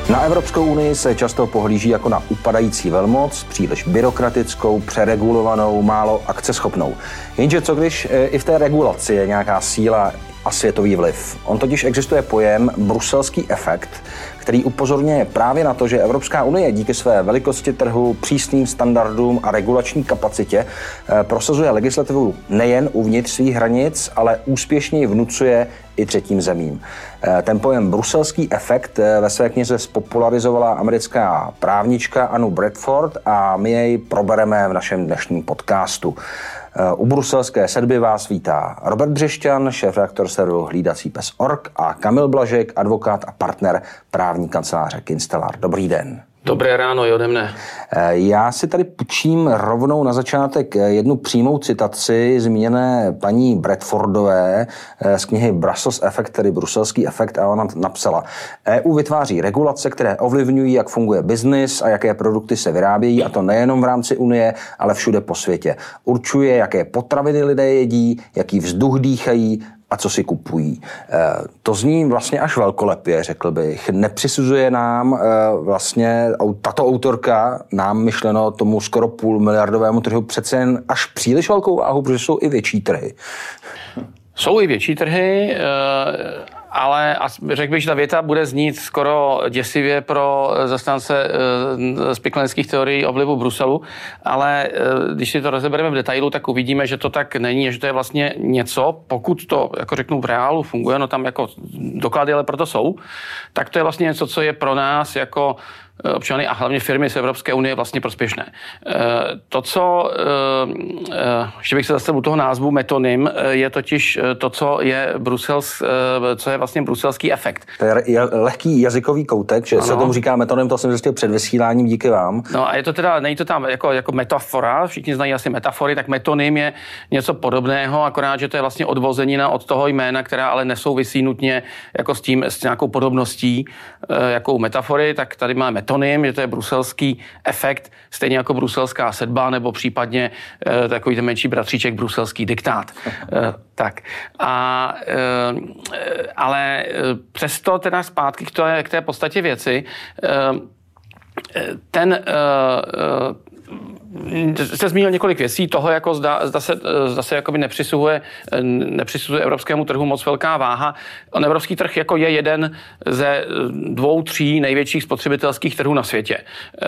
Na Evropskou unii se často pohlíží jako na upadající velmoc, příliš byrokratickou, přeregulovanou, málo akceschopnou. Jenže co když i v té regulaci je nějaká síla a světový vliv? On totiž existuje pojem bruselský efekt, který upozorňuje právě na to, že Evropská unie díky své velikosti trhu, přísným standardům a regulační kapacitě prosazuje legislativu nejen uvnitř svých hranic, ale úspěšně ji vnucuje i třetím zemím. Ten pojem bruselský efekt ve své knize spopularizovala americká právnička Anu Bradford a my jej probereme v našem dnešním podcastu. U bruselské sedby vás vítá Robert Břešťan, šéfredaktor serveru Hlídací pes.org a Kamil Blažek, advokát a partner právní kanceláře Kinstelar. Dobrý den. Dobré ráno i ode mne. Já si tady půjčím rovnou na začátek jednu přímou citaci zmíněné paní Bradfordové z knihy Brussels Effect, tedy bruselský efekt, a ona napsala: EU vytváří regulace, které ovlivňují, jak funguje biznis a jaké produkty se vyrábějí, a to nejenom v rámci Unie, ale všude po světě. Určuje, jaké potraviny lidé jedí, jaký vzduch dýchají a co si kupují. To zní vlastně až velkolepě, řekl bych. Nepřisuzuje nám vlastně tato autorka, nám myšleno tomu skoro půlmiliardovému trhu, přece jen až příliš velkou váhu, protože jsou i větší trhy. Jsou i větší trhy, ale řekl bych, že ta věta bude znít skoro děsivě pro zastánce spiklenských teorií o vlivu Bruselu, ale když si to rozebereme v detailu, tak uvidíme, že to tak není, že to je vlastně něco, pokud to, jako řeknu, v reálu funguje, no tam jako doklady ale proto jsou, tak to je vlastně něco, co je pro nás jako občany a hlavně firmy z Evropské unie vlastně prospěšné. To, co, ještě bych se zastavil u toho názvu metonym, je totiž to, co je vlastně bruselský efekt. To je lehký jazykový koutek, že se tomu říká metonym, to jsem zjistil před vysíláním, díky vám. No a je to teda, není to tam jako metafora, všichni znají asi metafory, tak metonym je něco podobného, akorát, že to je vlastně odvozenina od toho jména, která ale nesouvisí nutně jako s nějakou podobností, jakou metafory, tak tady máme metonym, že to je bruselský efekt, stejně jako bruselská sedba, nebo případně takový ten menší bratříček bruselský diktát. Tak. Ale přesto teda zpátky k té podstatě věci, jste zmínil několik věcí toho, jako zda se jakoby nepřisuzuje evropskému trhu moc velká váha. Evropský trh jako je jeden ze 2-3 největších spotřebitelských trhů na světě.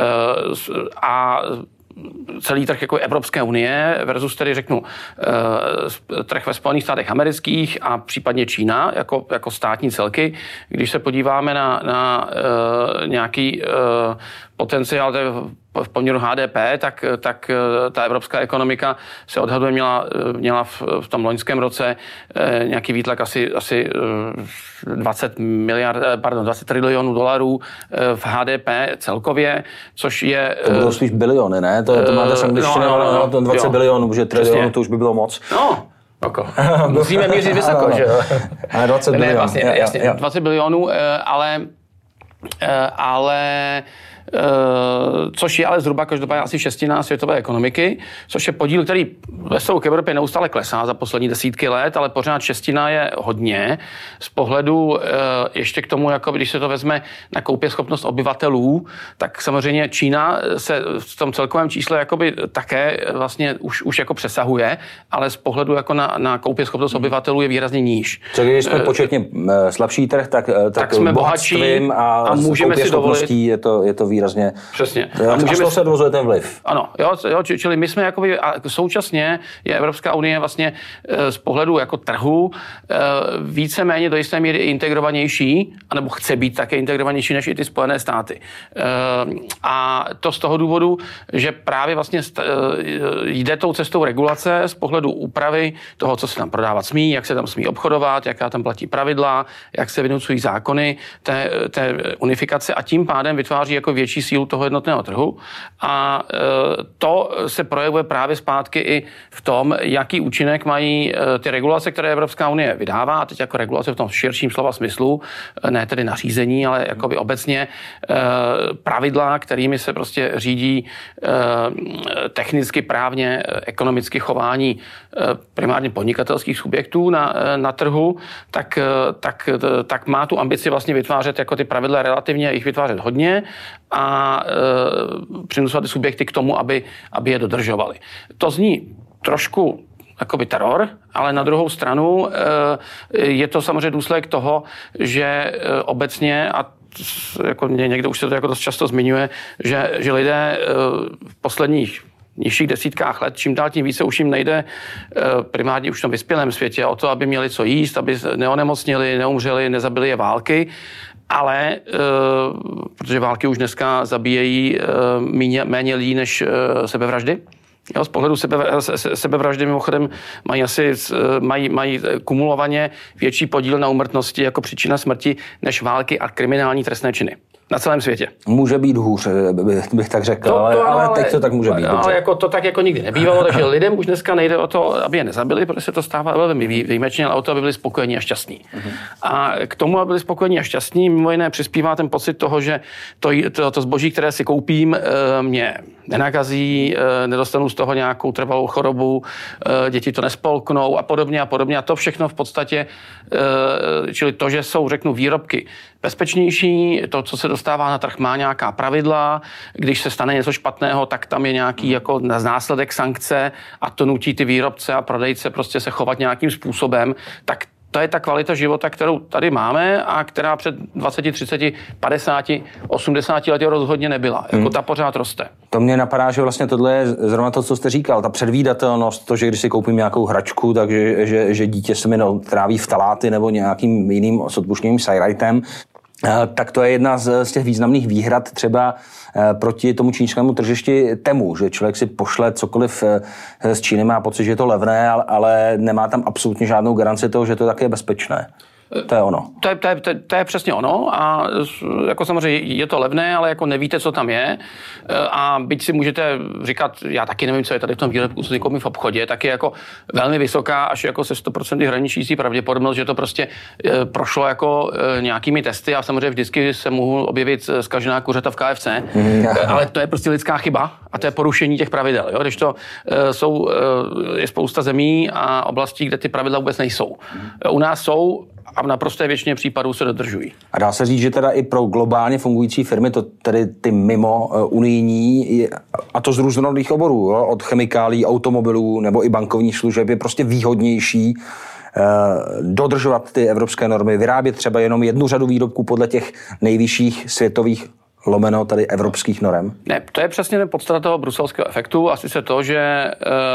A celý trh jako Evropské unie versus tedy řeknu trh ve Spojených státech amerických a případně Čína jako státní celky. Když se podíváme na nějaký potenciál v poměru HDP, tak ta evropská ekonomika se odhaduje měla v tom loňském roce nějaký výtlak asi 20 trilionů dolarů v HDP celkově, což je... To budou spíš biliony, ne? To máte z angličtiny, ale 20 bilionů, protože trilionů to už by bylo moc. No. Musíme mířit vysoko, že? Ale 20 bilionů. Vlastně, jasně, 20 bilionů, ale což je ale zhruba každopádně asi 1/6 světové ekonomiky, což je podíl, který ve vztahu k Evropě neustále klesá za poslední desítky let, ale pořád 1/6 je hodně. Z pohledu ještě k tomu, jako když se to vezme na koupěschopnost obyvatelů, tak samozřejmě Čína se v tom celkovém čísle jakoby také vlastně už jako přesahuje, ale z pohledu jako na koupěschopnost obyvatelů je výrazně níž. Co když jsme početně slabší trh, tak jsme bohatší a můžeme si dovolit. Je to výrazně. Přesně. A z toho se odvozuje ten vliv. Ano, čili my jsme jakoby, a současně je Evropská unie vlastně z pohledu jako trhu víceméně do jisté míry integrovanější, anebo chce být také integrovanější než i ty Spojené státy. A to z toho důvodu, že právě vlastně jde tou cestou regulace z pohledu úpravy toho, co se tam prodávat smí, jak se tam smí obchodovat, jaká tam platí pravidla, jak se vynucují zákony té unifikace a tím pádem vytváří jako největší sílu toho jednotného trhu a to se projevuje právě zpátky i v tom, jaký účinek mají ty regulace, které Evropská unie vydává, a teď jako regulace v tom širším slova smyslu, ne tedy nařízení, ale jakoby obecně pravidla, kterými se prostě řídí technicky, právně, ekonomicky chování primárně podnikatelských subjektů na trhu, tak má tu ambici vlastně vytvářet jako ty pravidla relativně, jich vytvářet hodně a přinusovat ty subjekty k tomu, aby je dodržovali. To zní trošku jakoby teror, ale na druhou stranu je to samozřejmě důsledek toho, že obecně, a jako někdo už se to jako dost často zmiňuje, že lidé v posledních nižších desítkách let, čím dál tím více už jim nejde primárně už v tom vyspělém světě o to, aby měli co jíst, aby neonemocněli, neumřeli, nezabili je války, ale protože války už dneska zabíjejí méně lidí než sebevraždy. Jo, z pohledu sebevraždy mimochodem mají kumulovaně větší podíl na úmrtnosti jako příčina smrti než války a kriminální trestné činy. Na celém světě. Může být hůř, bych tak řekl, ale teď to tak může být. Ale jako to tak jako nikdy nebývalo, takže lidem už dneska nejde o to, aby je nezabili, protože se to stává velmi výjimečně, ale o to, aby byli spokojení a šťastní. A k tomu, aby byli spokojení a šťastní, mimo jiné přispívá ten pocit toho, že to zboží, které si koupím, mě nenakazí, nedostanu z toho nějakou trvalou chorobu, děti to nespolknou a podobně. A to všechno v podstatě, čili to, že jsou, řeknu, výrobky bezpečnější, to, co se dostává na trh, má nějaká pravidla, když se stane něco špatného, tak tam je nějaký jako následek sankce a to nutí ty výrobce a prodejce prostě se chovat nějakým způsobem, tak to je ta kvalita života, kterou tady máme a která před 20, 30, 50, 80 lety rozhodně nebyla. Jako ta pořád roste. To mě napadá, že vlastně tohle je zrovna to, co jste říkal, ta předvídatelnost, to, že když si koupím nějakou hračku, takže že dítě se mi tráví vtaláty nebo nějakým jiným s odpuštěným sajrajtem, tak to je jedna z těch významných výhrad třeba proti tomu čínskému tržišti Temu, že člověk si pošle cokoliv z Číny, má pocit, že je to levné, ale nemá tam absolutně žádnou garanci toho, že to také je bezpečné. To je ono. To je přesně ono a jako samozřejmě je to levné, ale jako nevíte, co tam je a byť si můžete říkat, já taky nevím, co je tady v tom výrobku, co si koupím v obchodě, tak je jako velmi vysoká, až jako se 100% hraničící pravděpodobnost, že to prostě prošlo jako nějakými testy a samozřejmě vždycky se mohou objevit zkažená kuřata v KFC, ale to je prostě lidská chyba a to je porušení těch pravidel. Jo? Když to je spousta zemí a oblastí, kde ty pravidla vůbec nejsou. U nás jsou a v naprosté většině případů se dodržují. A dá se říct, že teda i pro globálně fungující firmy, to tedy ty mimo unijní, a to z různorodých oborů, jo? Od chemikálí, automobilů nebo i bankovních služeb, je prostě výhodnější dodržovat ty evropské normy, vyrábět třeba jenom jednu řadu výrobků podle těch nejvyšších světových lomeno tady evropských norem? Ne, to je přesně podstata toho bruselského efektu a sice to, že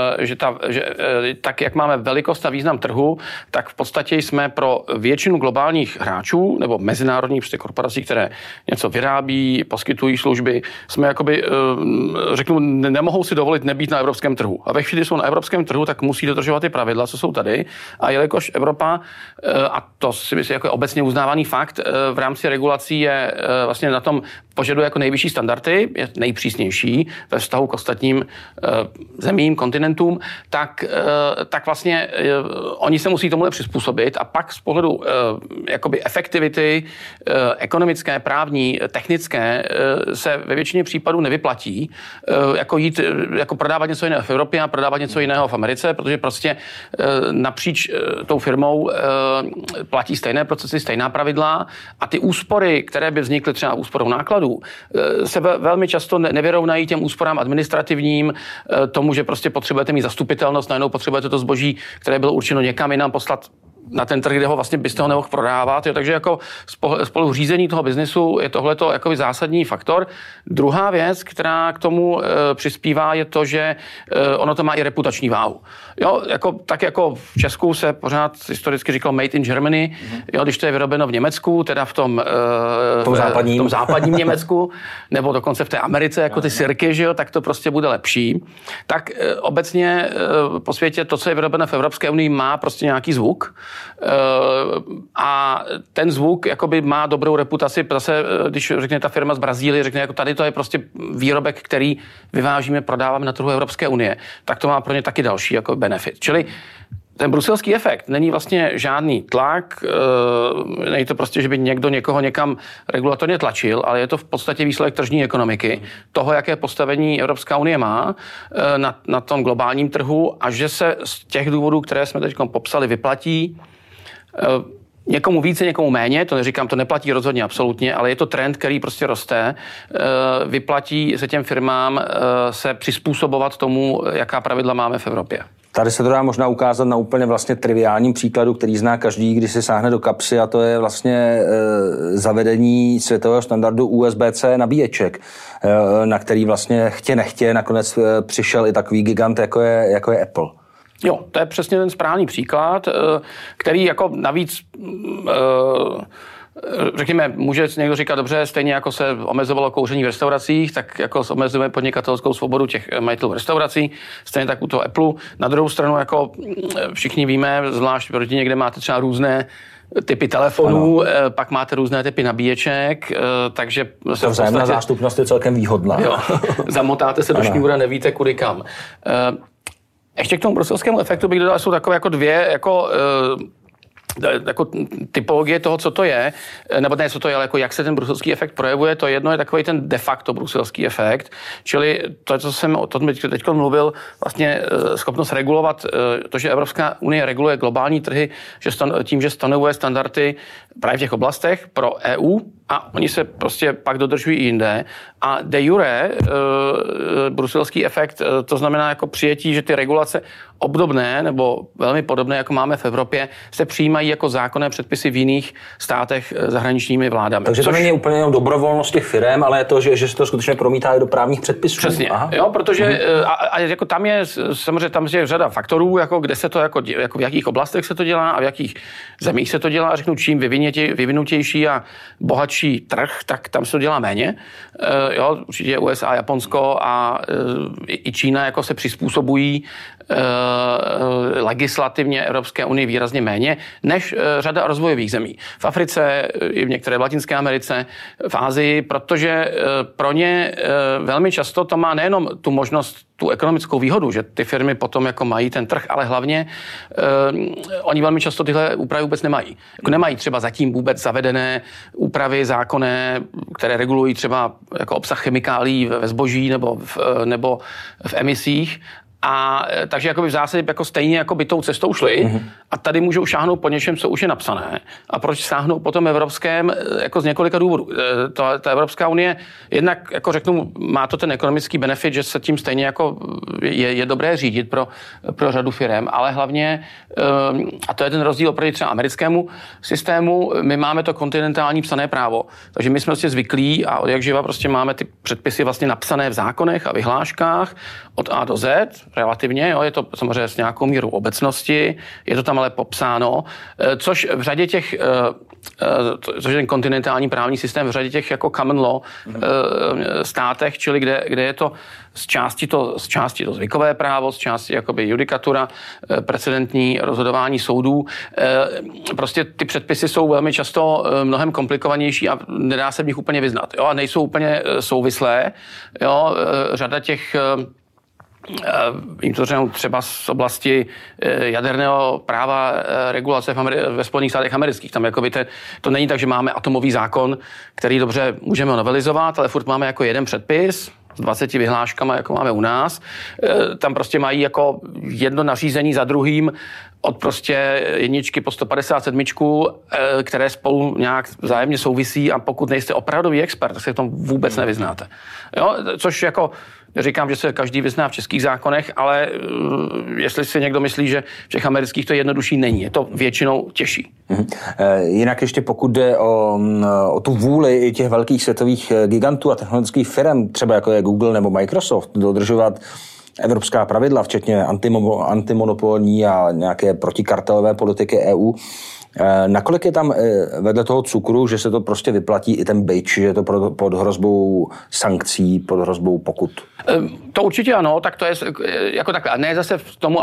tak, jak máme velikost a význam trhu, tak v podstatě jsme pro většinu globálních hráčů nebo mezinárodních korporací, které něco vyrábí, poskytují služby, jsme jakoby, řeknu, nemohou si dovolit nebýt na evropském trhu. A ve chvíli, kdy jsou na evropském trhu, tak musí dodržovat ty pravidla, co jsou tady. A jelikož Evropa, a to si myslím jako obecně uznávaný fakt, v rámci regulací je vlastně na tom požaduje jako nejvyšší standardy, je nejpřísnější ve vztahu k ostatním zemím, kontinentům, tak vlastně oni se musí tomuhle přizpůsobit a pak z pohledu jakoby efektivity ekonomické, právní, technické se ve většině případů nevyplatí jako prodávat něco jiného v Evropě a prodávat něco jiného v Americe, protože prostě napříč tou firmou platí stejné procesy, stejná pravidla a ty úspory, které by vznikly třeba úsporou nákladů, se velmi často nevyrovnají těm úsporám administrativním, tomu, že prostě potřebujete mít zastupitelnost, najednou potřebujete to zboží, které bylo určeno někam jinam poslat na ten trh, kde ho vlastně byste ho nemohl prodávat. Takže jako spolu řízení toho biznesu je tohleto jako zásadní faktor. Druhá věc, která k tomu přispívá, je to, že ono to má i reputační váhu. Jo, tak jako v Česku se pořád historicky říkalo made in Germany, jo, když to je vyrobeno v Německu, teda v tom západním Německu, nebo dokonce v té Americe, jako ty sirky, že jo, tak to prostě bude lepší. Tak obecně po světě to, co je vyrobeno v Evropské unii, má prostě nějaký zvuk. A ten zvuk jakoby má dobrou reputaci. Zase, když řekne ta firma z Brazílie, řekne, jako tady to je prostě výrobek, který vyvážíme, prodáváme na trhu Evropské unie, tak to má pro ně taky další jako benefit. Čili ten bruselský efekt není vlastně žádný tlak, není to prostě, že by někdo někoho někam regulatorně tlačil, ale je to v podstatě výsledek tržní ekonomiky, toho, jaké postavení Evropská unie má na tom globálním trhu a že se z těch důvodů, které jsme teď popsali, vyplatí někomu více, někomu méně, to neříkám, to neplatí rozhodně absolutně, ale je to trend, který prostě roste. Vyplatí se těm firmám se přizpůsobovat tomu, jaká pravidla máme v Evropě. Tady se to dá možná ukázat na úplně vlastně triviálním příkladu, který zná každý, když si sáhne do kapsy, a to je vlastně zavedení světového standardu USB-C nabíječek, na který vlastně chtě nechtě nakonec přišel i takový gigant, jako je Apple. Jo, to je přesně ten správný příklad, který jako navíc řekněme, může někdo říkat, dobře, stejně jako se omezovalo kouření v restauracích, tak jako omezujeme podnikatelskou svobodu těch majitelů restaurací, stejně tak u toho Apple. Na druhou stranu, jako všichni víme, zvlášť proti někde máte třeba různé typy telefonů, pak máte různé typy nabíječek, takže ta vzájemná zástupnost je celkem výhodná. Jo, zamotáte se do šňůra, nevíte kudy kam. Ještě k tomu bruselskému efektu bych dodal, jsou takové jako dvě jako typologie toho, co to je, nebo ne, co to je, ale jako jak se ten bruselský efekt projevuje, to jedno je takový ten de facto bruselský efekt, čili to, co jsem o tom teď mluvil, vlastně schopnost regulovat, to, že Evropská unie reguluje globální trhy, že tím, že stanovuje standardy právě v těch oblastech pro EU a oni se prostě pak dodržují i jinde. A de jure bruselský efekt, to znamená jako přijetí, že ty regulace obdobné nebo velmi podobné, jako máme v Evropě, se přijímají jako zákonné předpisy v jiných státech zahraničními vládami. Takže to není úplně jenom dobrovolnost těch firem, ale je to, že se to skutečně promítá i do právních předpisů. Přesně. Aha. Jo, protože a jako tam je samozřejmě tam je řada faktorů, jako kde se to jako v jakých oblastech se to dělá a v jakých zemích se to dělá. Řeknu, čím vyvinutější a bohatší trh, tak tam se to dělá méně. Jo, určitě USA, Japonsko a i Čína jako se přizpůsobují legislativně Evropské unii výrazně méně než řada rozvojových zemí. V Africe, i v některé v Latinské Americe, v Asii, protože pro ně velmi často to má nejenom tu možnost, tu ekonomickou výhodu, že ty firmy potom jako mají ten trh, ale hlavně oni velmi často tyhle úpravy vůbec nemají. Jako nemají třeba zatím vůbec zavedené úpravy zákonné, které regulují třeba jako obsah chemikálií ve zboží nebo v emisích. A takže jakoby v zásadě jako stejně jako by tou cestou šli a tady můžou šáhnout po něčem, co už je napsané. A proč sáhnou potom evropském jako z několika důvodů. Ta Evropská unie jednak jako řeknu, má to ten ekonomický benefit, že se tím stejně jako je dobré řídit pro řadu firem, ale hlavně, a to je ten rozdíl oproti třeba americkému systému, my máme to kontinentální psané právo. Takže my jsme vlastně zvyklí a od jak živa prostě máme ty předpisy vlastně napsané v zákonech a vyhláškách od A do Z, relativně, jo, je to samozřejmě s nějakou mírou obecnosti, je to tam ale popsáno, což v řadě těch, což je ten kontinentální právní systém, v řadě těch jako common law státech, čili kde je to z části to zvykové právo, z části jakoby judikatura, precedentní rozhodování soudů. Prostě ty předpisy jsou velmi často mnohem komplikovanější a nedá se v nich úplně vyznat. Jo, a nejsou úplně souvislé. Jo, řada těch jim to řeknou třeba z oblasti jaderného práva regulace ve Spojených státech amerických. Tam jakoby to není tak, že máme atomový zákon, který dobře můžeme novelizovat, ale furt máme jako jeden předpis s 20 vyhláškama, jako máme u nás. Tam prostě mají jako jedno nařízení za druhým od prostě jedničky po 157, které spolu nějak vzájemně souvisí a pokud nejste opravdový expert, tak se v tom vůbec nevyznáte. Jo? Což jako říkám, že se každý vyzná v českých zákonech, ale jestli si někdo myslí, že v těch amerických to jednodušší není, je to většinou těžší. Jinak ještě pokud jde o tu vůli i těch velkých světových gigantů a technologických firm, třeba jako je Google nebo Microsoft, dodržovat evropská pravidla, včetně antimonopolní a nějaké protikartelové politiky EU, nakolik je tam vedle toho cukru, že se to prostě vyplatí i ten bič, že je to pod hrozbou sankcí, pod hrozbou pokut? To určitě ano, tak to je jako takhle. A ne zase v tomu, aby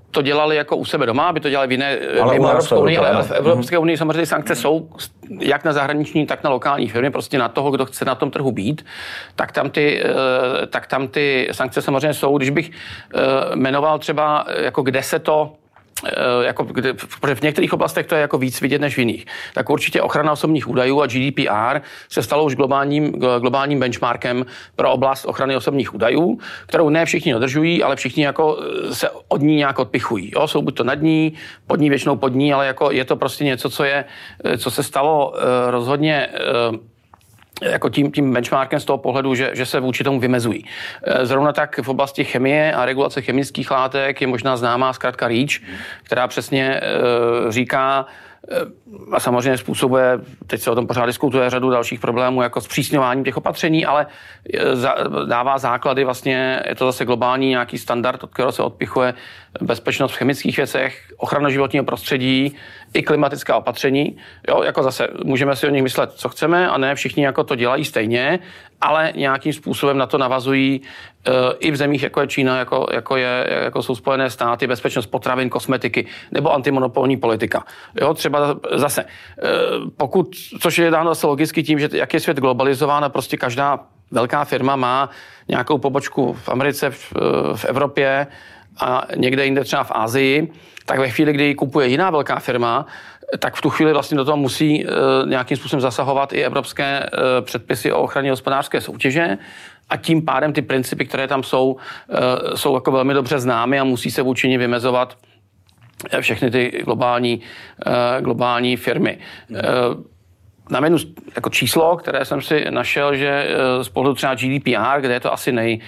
to dělali jako u sebe doma, aby to dělali v jiné mimo Evropskou unii, ale v Evropské unii samozřejmě ty sankce jsou jak na zahraniční, tak na lokální firmy, prostě na toho, kdo chce na tom trhu být, tak tam ty sankce samozřejmě jsou. Když bych jmenoval třeba, jako kde se to protože v některých oblastech to je jako víc vidět než v jiných. Tak určitě ochrana osobních údajů a GDPR se stalo už globálním benchmarkem pro oblast ochrany osobních údajů, kterou ne všichni dodržují, ale všichni jako se od ní nějak odpichují. Jo? Jsou buď to nad ní, většinou pod ní, ale jako je to prostě něco, co se stalo rozhodně jako tím benchmarkem z toho pohledu, že se vůči tomu vymezují. Zrovna tak v oblasti chemie a regulace chemických látek je možná známá zkratka REACH, která přesně říká, a samozřejmě způsobuje, teď se o tom pořád diskutuje, řadu dalších problémů, jako zpřísňování těch opatření, ale dává základy, vlastně je to zase globální nějaký standard, od kterého se odpichuje bezpečnost v chemických věcech, ochrana životního prostředí i klimatická opatření. Jo, jako zase můžeme si o nich myslet, co chceme, a ne všichni jako to dělají stejně, ale nějakým způsobem na to navazují i v zemích, jako je Čína, jako jsou Spojené státy, bezpečnost potravin, kosmetiky nebo antimonopolní politika. Jo, třeba zase, což je dáno zase logicky tím, že jak je svět globalizován a prostě každá velká firma má nějakou pobočku v Americe, v Evropě a někde jinde třeba v Asii, tak ve chvíli, kdy ji kupuje jiná velká firma, tak v tu chvíli vlastně do toho musí nějakým způsobem zasahovat i evropské předpisy o ochraně hospodářské soutěže a tím pádem ty principy, které tam jsou jako velmi dobře známy a musí se vůči ní vymezovat všechny ty globální firmy. Naměnu jako číslo, které jsem si našel, že z pohledu třeba GDPR, kde je to asi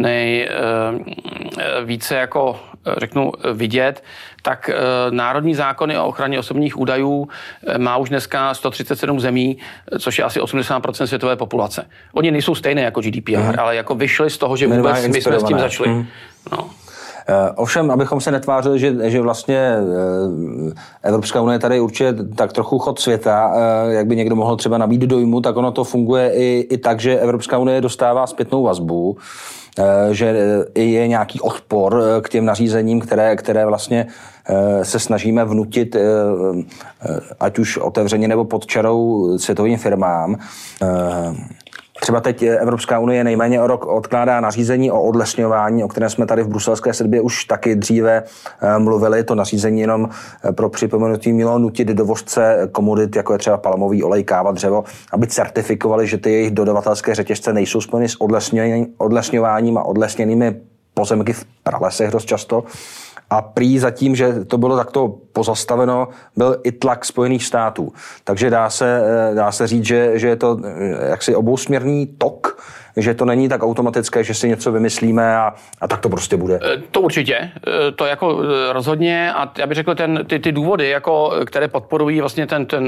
více jako řeknu vidět, tak národní zákony o ochraně osobních údajů má už dneska 137 zemí, což je asi 80% světové populace. Oni nejsou stejné jako GDPR, ale jako vyšli z toho, že vůbec my jsme s tím začali. No. Ovšem, abychom se netvářili, že vlastně Evropská unie tady určitě tak trochu chod světa, jak by někdo mohl třeba nabít dojmu, tak ono to funguje i tak, že Evropská unie dostává zpětnou vazbu, že je nějaký odpor k těm nařízením, které vlastně se snažíme vnutit, ať už otevřeně nebo pod čarou světovým firmám. Třeba teď Evropská unie nejméně o rok odkládá nařízení o odlesňování, o kterém jsme tady v bruselské sedbě už taky dříve mluvili. To nařízení jenom pro připomenutí mělo nutit dovozce komodit, jako je třeba palmový olej, káva, dřevo, aby certifikovali, že ty jejich dodavatelské řetězce nejsou spojeny s odlesňováním a odlesněnými pozemky v pralesech dost často. A prý zatím, že to bylo takto pozastaveno, byl i tlak Spojených států. Takže dá se říct, že je to jaksi obousměrný tok, že to není tak automatické, že si něco vymyslíme a tak to prostě bude. To určitě, to jako rozhodně a já bych řekl, ty důvody, jako, které podporují vlastně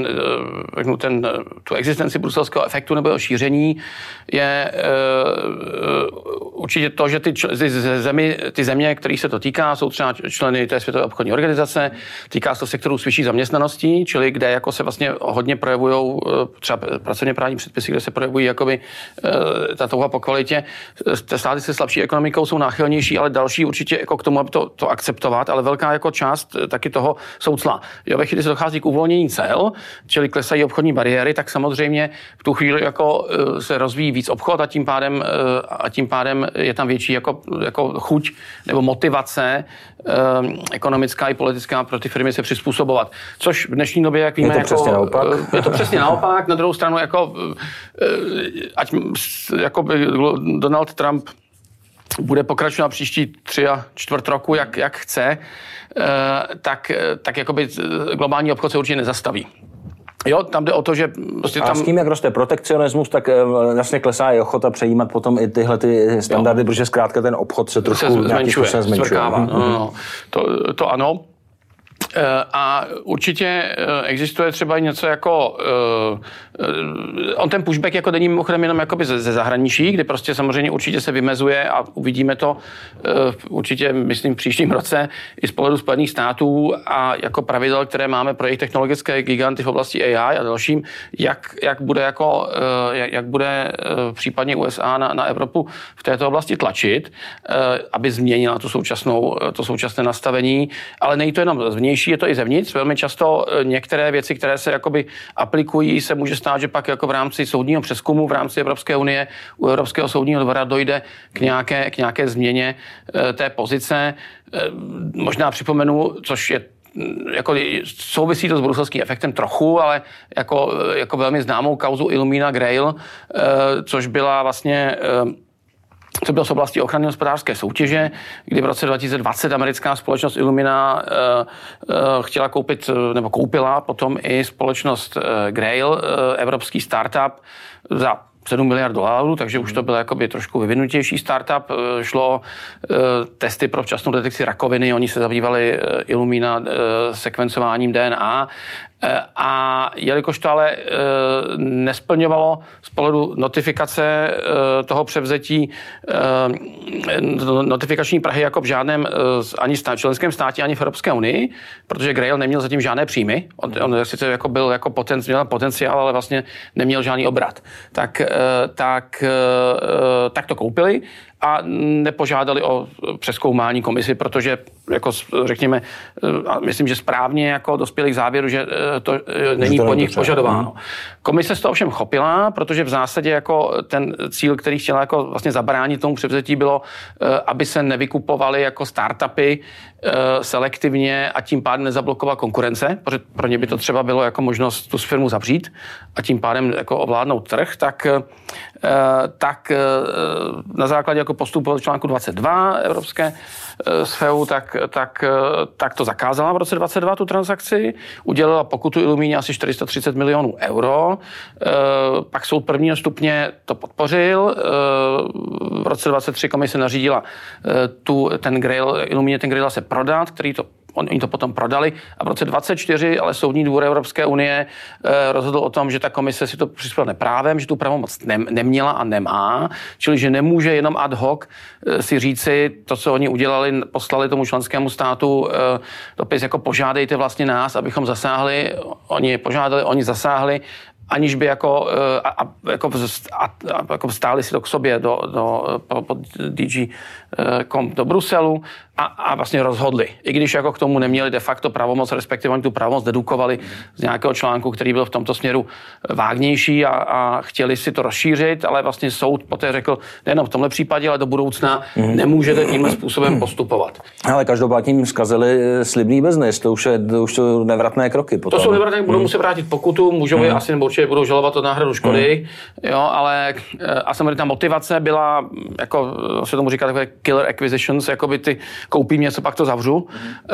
tu existenci bruselského efektu nebo šíření, je určitě to, že ty země, kterých se to týká, jsou třeba členy té Světové obchodní organizace, týká se to sektoru s vyšší zaměstnaností, čili kde jako se vlastně hodně projevují třeba pracovně právní předpisy, kde se projevují jakoby ta touha po kvalitě. Státy se slabší ekonomikou jsou náchylnější, ale další určitě jako k tomu, aby to akceptovat, ale velká jako část taky toho jsou cla. Jo, ve chvíli se dochází k uvolnění cel, čili klesají obchodní bariéry, tak samozřejmě v tu chvíli jako se rozvíjí víc obchod a tím pádem je tam větší jako chuť nebo motivace ekonomická i politická pro ty firmy se přizpůsobovat. Což v dnešní době, jak víme, je to přesně naopak. Na druhou stranu, ať Donald Trump bude pokračovat příští 3,25 roku, jak chce, tak jakoby globální obchod se určitě nezastaví. Jo, tam jde o to, že prostě tam... A s tím, jak roste protekcionismus, tak vlastně klesá i ochota přejímat potom i tyhle ty standardy, protože zkrátka ten obchod se trochu nějakým způsobem zmenšuje. To ano. A určitě existuje třeba něco jako, on ten pushback jako není mimochodem jenom jakoby ze zahraničí, kdy prostě samozřejmě určitě se vymezuje a uvidíme to určitě, myslím, v příštím roce i z pohledu Spojených států a jako pravidel, které máme pro jejich technologické giganty v oblasti AI a dalším, jak bude případně USA na Evropu v této oblasti tlačit, aby změnila to současné nastavení, ale není to jenom zvnější, je to i zevnitř. Velmi často některé věci, které se jakoby aplikují, se může stát, že pak jako v rámci soudního přezkumu v rámci Evropské unie u Evropského soudního dvora dojde k nějaké změně té pozice. Možná připomenu, což je jako souvisí to s bruselským efektem trochu, ale jako velmi známou kauzu Illumina Grail, což byla vlastně to bylo z oblasti ochrany hospodářské soutěže, kdy v roce 2020 americká společnost Illumina chtěla koupit, nebo koupila potom i společnost Grail, evropský startup, za $7 miliard, takže už to byl jakoby trošku vyvinutější startup. Šlo testy pro včasnou detekci rakoviny, oni se zabývali Illumina sekvencováním DNA. A jelikož to ale nesplňovalo z pohledu notifikace toho převzetí notifikační prahy jako v žádném ani členském státě, ani v Evropské unii, protože Grail neměl zatím žádné příjmy. On sice jako byl jako měl potenciál, ale vlastně neměl žádný obrat. Tak to koupili a nepožádali o přezkoumání komisi, protože jako řekněme, myslím, že správně jako dospěli k závěru, že to není po nich požadováno. Komise z toho ovšem chopila, protože v zásadě jako ten cíl, který chtěla jako vlastně zabránit tomu převzetí, bylo, aby se nevykupovaly jako startupy selektivně a tím pádem nezablokovat konkurence, protože pro ně by to třeba bylo jako možnost tu firmu zavřít a tím pádem jako ovládnout trh, tak na základě jako postupu článku 22 Evropské SFEU, tak to zakázala v roce 2022 tu transakci, udělala pokutu Illumině asi 430 milionů euro, pak soud prvního stupně to podpořil, v roce 2023 komise nařídila Illumině ten Grail se prodat, oni to potom prodali a v roce 2024 ale Soudní dvůr Evropské unie rozhodl o tom, že ta komise si to přispěla neprávem, že tu pravomoc neměla a nemá, čili že nemůže jenom ad hoc si říci to, co oni udělali, poslali tomu členskému státu dopis jako požádejte vlastně nás, abychom zasáhli, oni je požádali, oni zasáhli, aniž by jako stáli si to k sobě pod DG.com do Bruselu a vlastně rozhodli. I když jako k tomu neměli de facto pravomoc, respektive oni tu pravomoc dedukovali z nějakého článku, který byl v tomto směru vágnější a chtěli si to rozšířit, ale vlastně soud poté řekl, nejenom v tomhle případě, ale do budoucna nemůžete tímhle způsobem postupovat. Ale každopádně jim zkazili slibný biznes, to už jsou nevratné kroky. Potom. To jsou nevratné, budou muset vrátit pokutu, můžou je asi nebo určitě budou žalovat o náhradu škody, jo, ale a samozřejmě ta motivace byla, jako se tomu říká takové killer acquisitions, jakoby ty koupím něco, pak to zavřu,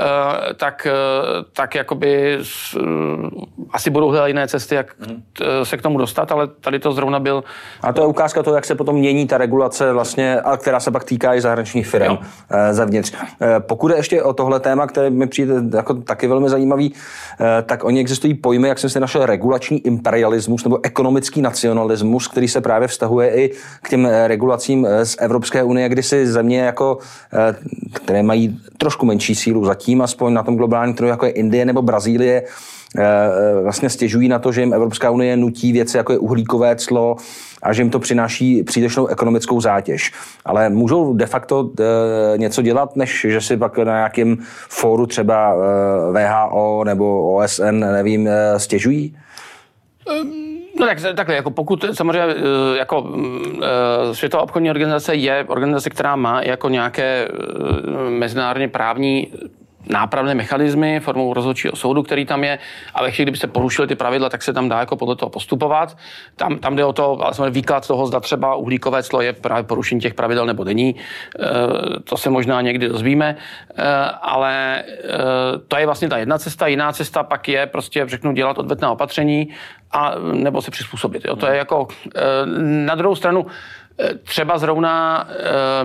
tak jakoby asi budou hledat jiné cesty, jak se k tomu dostat, ale tady to zrovna byl... A to je ukázka toho, jak se potom mění ta regulace vlastně, která se pak týká i zahraničních firm zevnitř. Pokud je ještě o tohle téma, které mi přijde jako taky velmi zajímavý, tak oni existují pojmy, jak jsem si našel, regulační imperialismus nebo ekonomický nacionalismus, který se právě vztahuje i k těm regulacím z Evropské unie, kdy si země jako, které mají trošku menší sílu zatím, aspoň na tom globálním trhu, jako je Indie nebo Brazílie, vlastně stěžují na to, že jim Evropská unie nutí věci, jako je uhlíkové clo a že jim to přináší přílišnou ekonomickou zátěž. Ale můžou de facto něco dělat, než že si pak na nějakém fóru třeba WHO nebo OSN, nevím, stěžují? No takhle, jako pokud samozřejmě jako Světová obchodní organizace je organizace, která má jako nějaké mezinárodně právní nápravné mechanismy formou rozhodčího soudu, který tam je, ale ve chvíli, kdyby se porušily ty pravidla, tak se tam dá jako podle toho postupovat. Tam jde o to, ale samozřejmě výklad toho, zda třeba uhlíkové clo je právě porušení těch pravidel nebo není. To se možná někdy dozvíme, ale to je vlastně ta jedna cesta. Jiná cesta pak je prostě, řeknu, dělat odvetná opatření a nebo se přizpůsobit. Jo. To je jako na druhou stranu třeba zrovna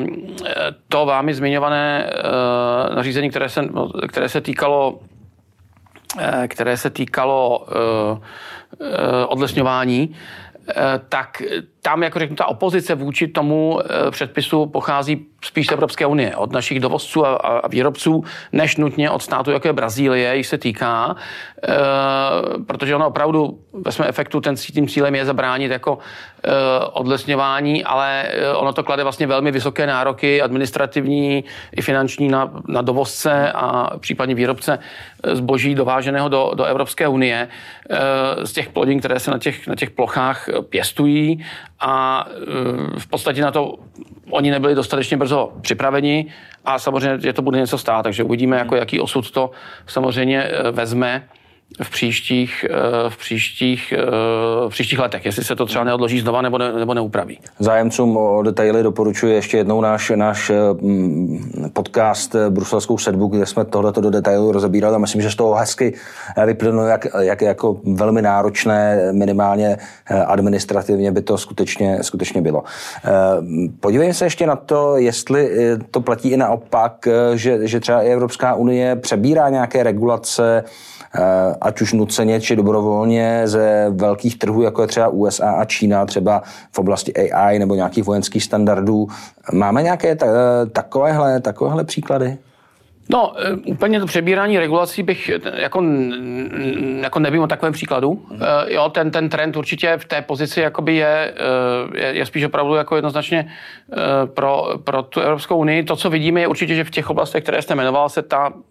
to vámi zmiňované nařízení, které se týkalo které se týkalo odlesňování, tak tam, jako řeknu, ta opozice vůči tomu předpisu pochází spíš z Evropské unie, od našich dovozců a výrobců, než nutně od státu, jako je Brazílie, jich se týká, protože ono opravdu ve svém efektu tím cílem je zabránit jako odlesňování, ale ono to klade vlastně velmi vysoké nároky administrativní i finanční na dovozce a případně výrobce zboží dováženého do Evropské unie z těch plodin, které se na těch plochách pěstují, a v podstatě na to oni nebyli dostatečně brzo připraveni a samozřejmě, že to bude něco stát, takže uvidíme, jako jaký osud to samozřejmě vezme v příštích letech, jestli se to třeba neodloží znova nebo neupraví. Zájemcům o detaily doporučuji ještě jednou náš podcast Bruselskou sedbu, kde jsme tohleto do detailu rozebírali a myslím, že z toho hezky vyplynulo, jak jako velmi náročné, minimálně administrativně by to skutečně bylo. Podívejme se ještě na to, jestli to platí i naopak, že třeba i Evropská unie přebírá nějaké regulace, ať už nuceně či dobrovolně ze velkých trhů, jako je třeba USA a Čína, třeba v oblasti AI nebo nějakých vojenských standardů. Máme nějaké takovéhle příklady? No, úplně to přebírání regulací bych jako nevím o takovém příkladu. Jo, ten trend určitě v té pozici jakoby je spíš opravdu jako jednoznačně pro tu Evropskou unii. To, co vidíme, je určitě, že v těch oblastech, které jste jmenoval, se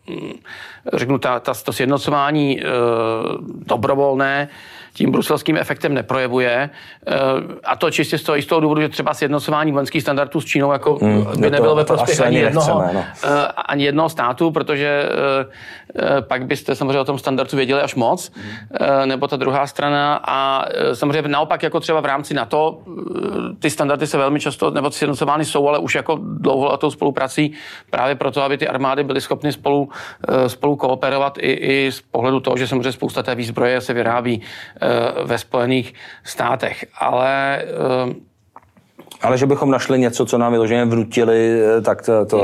to sjednocování dobrovolné tím bruselským efektem neprojevuje. A to čistě z toho důvodu, že třeba sjednocování vojenských standardů s Čínou jako by nebylo ve prospěch ani jednoho státu, protože pak byste samozřejmě o tom standardu věděli až moc, nebo ta druhá strana. A samozřejmě naopak jako třeba v rámci NATO ty standardy se velmi často, nebo sjednocovány jsou, ale už jako dlouholetou spoluprací právě proto, aby ty armády byly schopny spolu kooperovat i z pohledu toho, že samozřejmě spousta té výzbroje se vyrábí ve Spojených státech. Ale že bychom našli něco, co nám vyloženě vnutili, tak to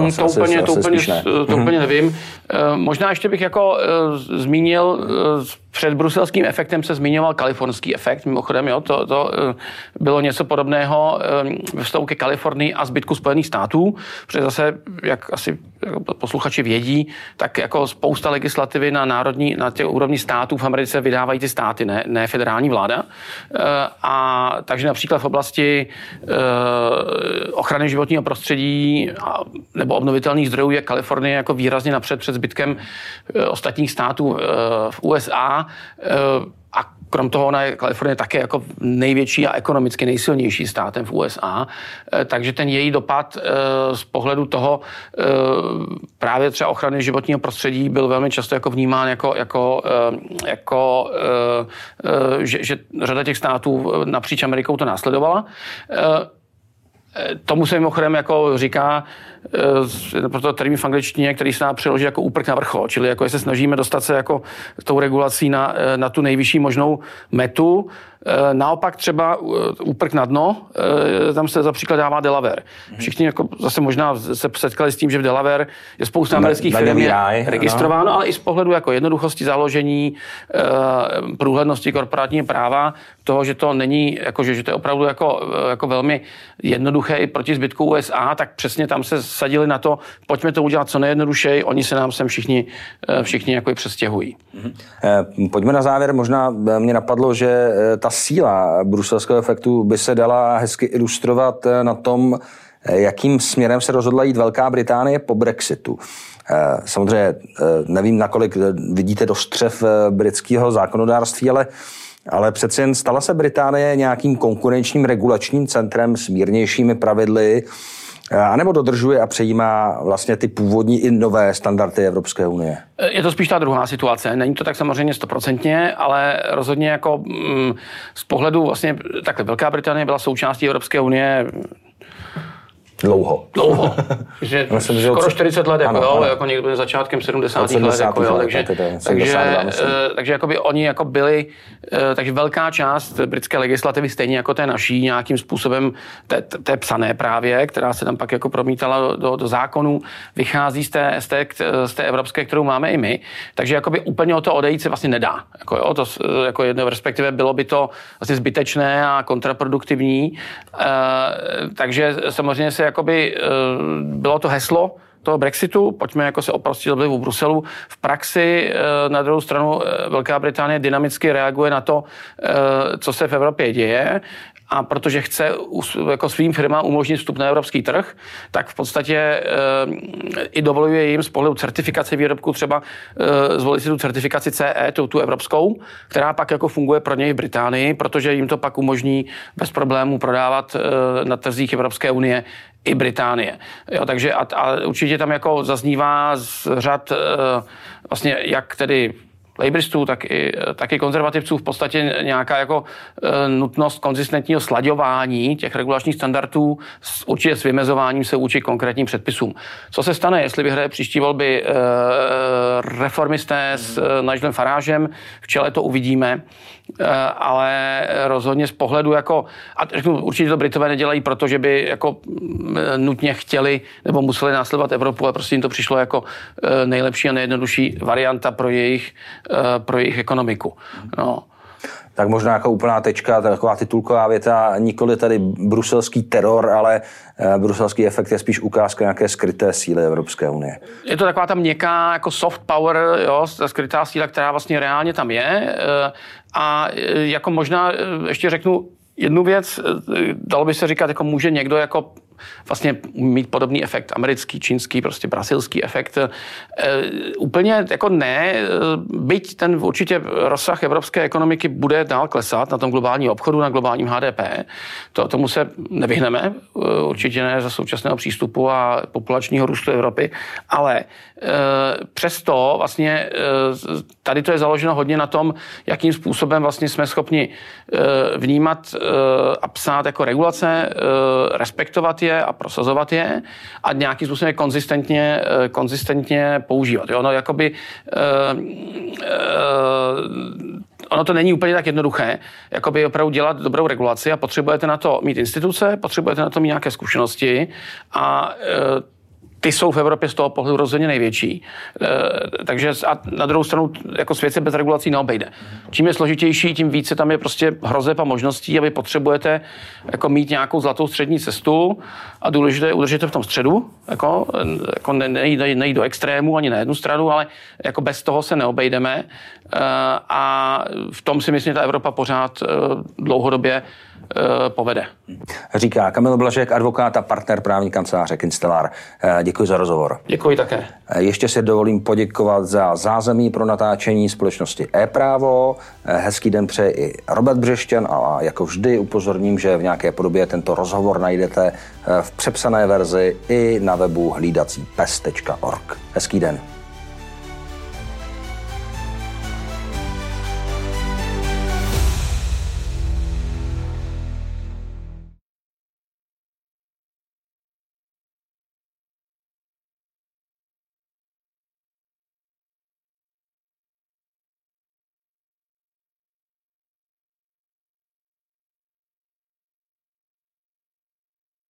úplně nevím. Možná ještě bych jako zmínil, před bruselským efektem se zmiňoval kalifornský efekt, mimochodem, jo, to bylo něco podobného ve vztahu ke Kalifornii a zbytku Spojených států, protože zase, jak asi posluchači vědí, tak jako spousta legislativy na těch úrovni států v Americe vydávají ty státy, ne federální vláda. A takže například v oblasti ochrany životního prostředí nebo obnovitelných zdrojů je Kalifornie jako výrazně napřed před zbytkem ostatních států v USA. A krom toho ona je Kalifornie také jako největší a ekonomicky nejsilnější státem v USA. Takže ten její dopad z pohledu toho právě třeba ochrany životního prostředí byl velmi často jako vnímán že řada těch států napříč Amerikou to následovala. Tomu se mimochodem jako říká proto termín v angličtině, který se dá přeložit jako úprk na vrchol, čili jako se snažíme dostat se jako tou regulací na tu nejvyšší možnou metu. Naopak třeba úprk na dno, tam se za příklad dává Delaware. Všichni jako zase možná se setkali s tím, že v Delaware je spousta amerických firm registrováno, ale i z pohledu jako jednoduchosti založení, průhlednosti korporátního práva, toho, že to není, jakože, že to je opravdu jako velmi jednoduché i proti zbytku USA, tak přesně tam se sadili na to, pojďme to udělat co nejjednodušeji, oni se nám sem všichni jako i přestěhují. Pojďme na závěr, možná mě napadlo, že ta síla bruselského efektu by se dala hezky ilustrovat na tom, jakým směrem se rozhodla jít Velká Británie po Brexitu. Samozřejmě nevím, nakolik vidíte do střev britského zákonodárství, ale přeci jen stala se Británie nějakým konkurenčním regulačním centrem s mírnějšími pravidly, anebo dodržuje a přejímá vlastně ty původní i nové standardy Evropské unie? Je to spíš ta druhá situace. Není to tak samozřejmě 100%, ale rozhodně jako z pohledu vlastně takhle Velká Británie byla součástí Evropské unie Dlouho. Že skoro 40 let, jako, ano. Jako někdy začátkem 70. let. Jako, jo, takže jakoby oni jako byli, takže velká část britské legislativy, stejně jako té naší, nějakým způsobem té psané právě, která se tam pak jako promítala do zákonů, vychází z té evropské, kterou máme i my. Takže jakoby úplně o to odejít se vlastně nedá. Jako, jo, to, jako jedno, respektive bylo by to vlastně zbytečné a kontraproduktivní. Takže samozřejmě se jakoby bylo to heslo toho Brexitu, pojďme jako se oprostit od vlivu Bruselu. V praxi na druhou stranu Velká Británie dynamicky reaguje na to, co se v Evropě děje, a protože chce jako svým firmám umožnit vstup na evropský trh, tak v podstatě i dovoluje jim z pohledu certifikace výrobku třeba zvolit si tu certifikaci CE, tu evropskou, která pak jako funguje pro něj v Británii, protože jim to pak umožní bez problémů prodávat na trzích Evropské unie i Británie. Jo, takže a určitě tam jako zaznívá z řad vlastně jak tedy labouristů, tak i konzervativců v podstatě nějaká jako nutnost konzistentního slaďování těch regulačních standardů určitě s vymezováním se vůči konkrétním předpisům. Co se stane, jestli vyhraje příští volby reformisté s Nigelem Faragem, v čele to uvidíme, ale rozhodně z pohledu jako, a řeknu, určitě to Britové nedělají, protože by jako nutně chtěli nebo museli následovat Evropu, ale prostě jim to přišlo jako nejlepší a nejjednodušší varianta pro jejich ekonomiku. No. Tak možná jako úplná tečka, taková titulková věta, nikoli tady bruselský teror, ale bruselský efekt je spíš ukázka nějaké skryté síly Evropské unie. Je to taková ta měkká jako soft power, jo, ta skrytá síla, která vlastně reálně tam je. A jako možná ještě řeknu jednu věc, dalo by se říkat, jako může někdo jako vlastně mít podobný efekt americký, čínský, prostě brazilský efekt. Úplně jako ne, byť ten určitě rozsah evropské ekonomiky bude dál klesat na tom globálním obchodu, na globálním HDP. Tomu se nevyhneme, určitě ne za současného přístupu a populačního růstu Evropy, ale přesto vlastně tady to je založeno hodně na tom, jakým způsobem vlastně jsme schopni vnímat a psát jako regulace, respektovat je a prosazovat je a nějakým způsobem konzistentně používat. Jo? No, jakoby, ono to není úplně tak jednoduché, jakoby opravdu dělat dobrou regulaci a potřebujete na to mít instituce, potřebujete na to mít nějaké zkušenosti a ty jsou v Evropě z toho pohledu rozhodně největší. Takže a na druhou stranu jako svět se bez regulací neobejde. Čím je složitější, tím více tam je prostě hrozeb a možností, a vy potřebujete jako mít nějakou zlatou střední cestu a důležité je udržet to v tom středu, jako nejít do extrému ani na jednu stranu, ale jako bez toho se neobejdeme a v tom si myslím, že ta Evropa pořád dlouhodobě povede. Říká Kamil Blažek, advokát a partner právní kanceláře Kinstellar. Děkuji za rozhovor. Děkuji také. Ještě si dovolím poděkovat za zázemí pro natáčení společnosti ePrávo. Hezký den přeje i Robert Břešťan a jako vždy upozorním, že v nějaké podobě tento rozhovor najdete v přepsané verzi i na webu hlídacipes.org. Hezký den.